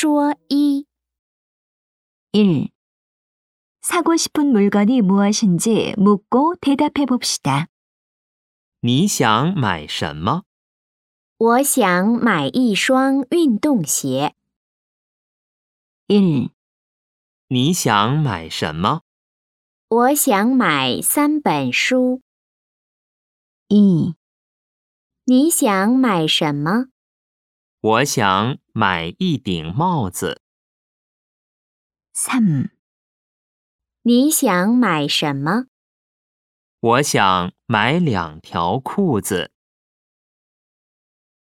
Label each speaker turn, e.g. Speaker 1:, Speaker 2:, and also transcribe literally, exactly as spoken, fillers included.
Speaker 1: 说一。
Speaker 2: 일. 사고 싶은 물건이 무엇인지 묻고 대답해 봅시다.
Speaker 3: 你想买什么？
Speaker 1: 我想买一双运动鞋。
Speaker 2: 일.
Speaker 3: 你想买什么？
Speaker 1: 我想买三本书。
Speaker 2: 이.
Speaker 1: 你想买什么？
Speaker 3: 我想买一顶帽子。
Speaker 2: 삼.
Speaker 1: 你想买什么？
Speaker 3: 我想买两条裤子。